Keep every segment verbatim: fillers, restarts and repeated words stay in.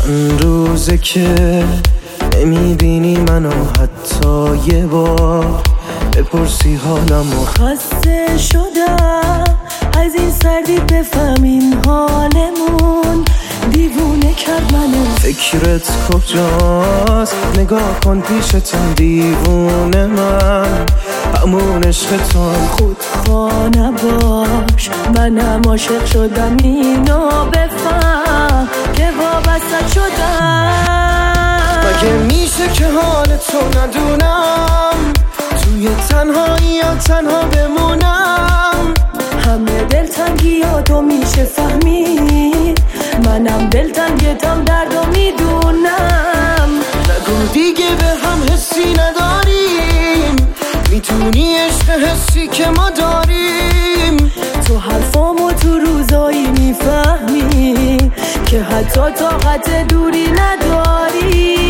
چند روزه که نمیبینی منو حتی یه بار بپرسی حالمو. خسته شدم از این سردی، بفهمین حالمون دیوونه کرد منو. فکرت کجاست؟ نگاه کن پیشتم دیوونه من، همون عشقتم. خودخانه باش، منم عاشق شدم، اینو بفهم که وابسته شدم. مگه میشه که حال تو ندونم، توی تنهایی یا تنها بمونم؟ همه دلتنگیاتو میشه فهمید، منم دلتنگتم، دردو میدونم. نگو دیگه به هم حسی نداریم، میتونی عشق حسی که ما داریم. تو حرفامو تو روزایی میفهمی که حتی طاقت دوری نداری.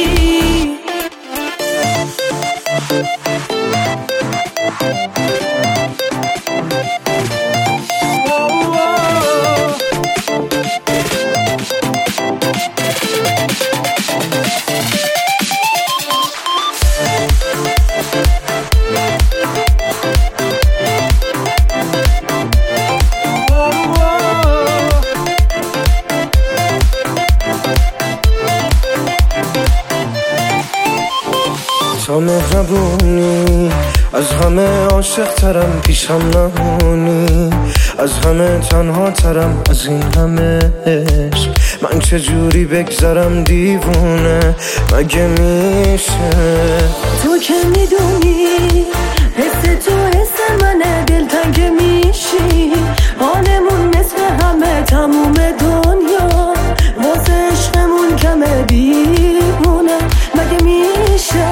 تا مهربونی از همه عاشق ترم، پیشم نمونی از همه تنها ترم. از این همه عشق من چجوری بگذرم دیوونه؟ مگه میشه؟ تو که میدونی حس تو حس منه، دلتنگ میشی، حالمون مثل همه تموم دنیا، واسه عشقمون کمه دیوونه. مگه میشه؟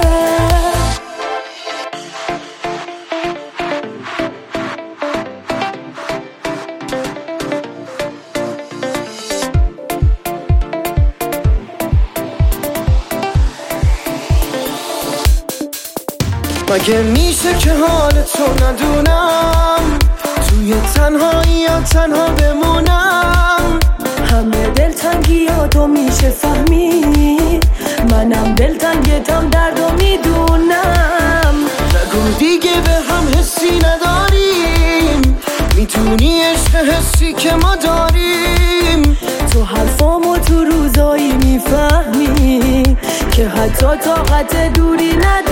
مگه میشه که حال تو ندونم، توی تنهایی یا تنها بمونم؟ همه دلتنگیاتو میشه فهمید، منم دلتنگتم، دردو میدونم. نگو دیگه به هم حسی نداریم، میتونی عشق حسی که ما داریم. تو حرفامو تو روزایی میفهمی که حتی طاقت دوری نداری.